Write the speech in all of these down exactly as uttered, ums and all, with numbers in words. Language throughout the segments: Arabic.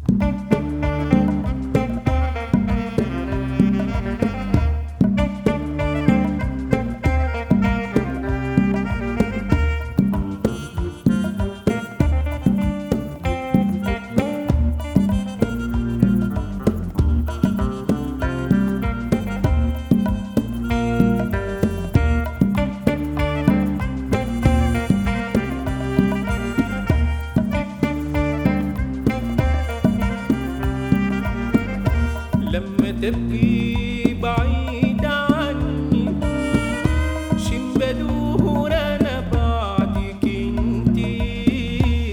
لما تبقي بعيد عني شم بدور انا بعدك انتي،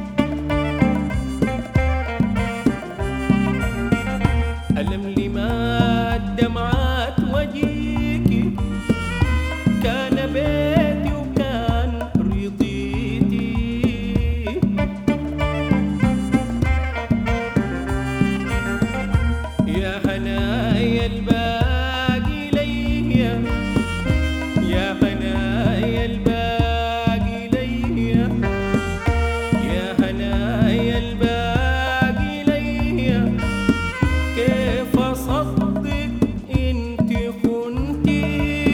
ألم لي ما الدمعات وجيكي كان بيتي وكان رضيتي، يا هنايا الباقي ليا، يا هنايا الباقي ليا، يا هنايا الباقي ليا، كيف أصدق انت خنتي؟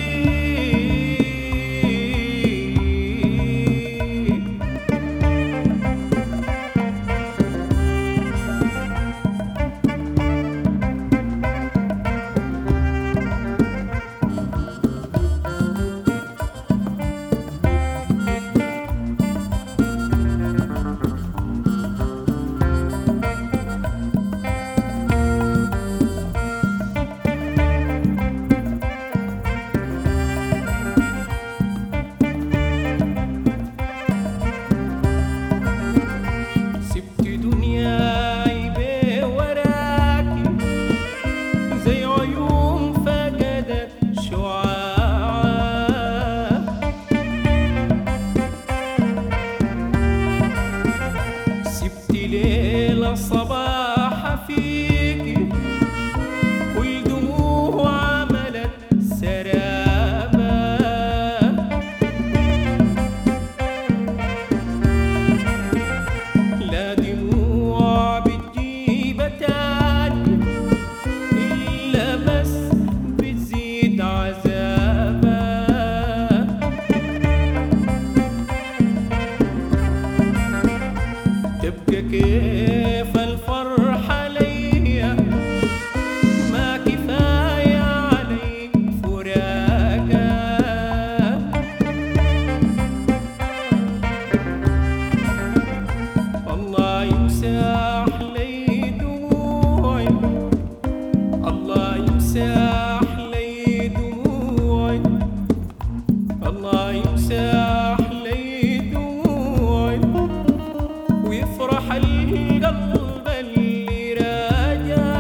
الصباح فيكي كل دموع عملت سرابة، لا دموع بتجيب تاني إلا بس بتزيد عذابة، تبقى كيف الفرحة ليا ما كفاية عليك فراقك، الله يمسح لي دموعي، الله يمسح لي دموعي، الله يمسح لي دموعي، ويفرح القلب اللي راجع.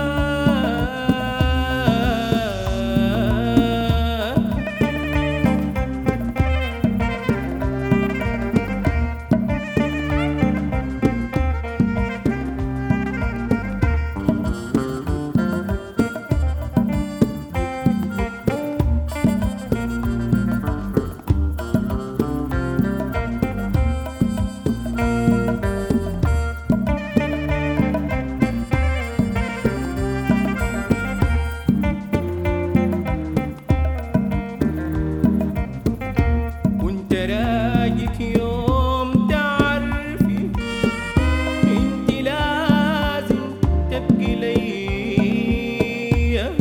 راجك يوم تعرفي انت لازم تبقي ليا،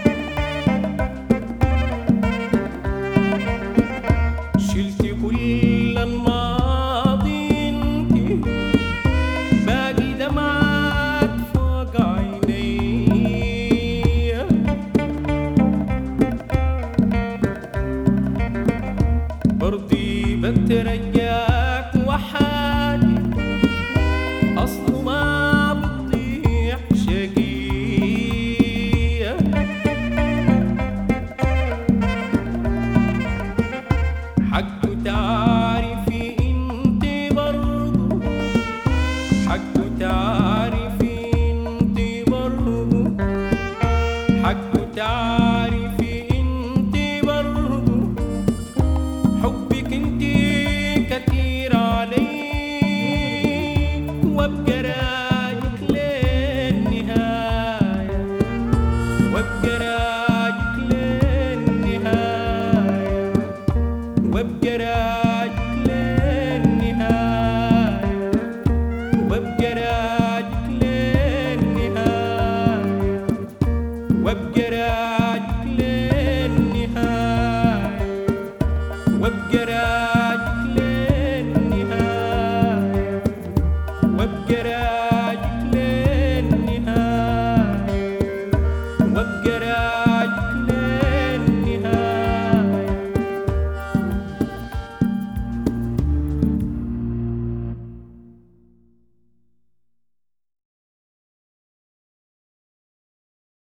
شلتي كل الماضي انت باقي دمعات فوق عينيا، برضي بترجاك وحالي أصله ما بتضيع شقية، حقه تعرفي انت برضو، حقه تعرفي انت برضو، حقه تعرفي انت برضو، حبك انتي كتير علي وابقى راجك ليه وابقى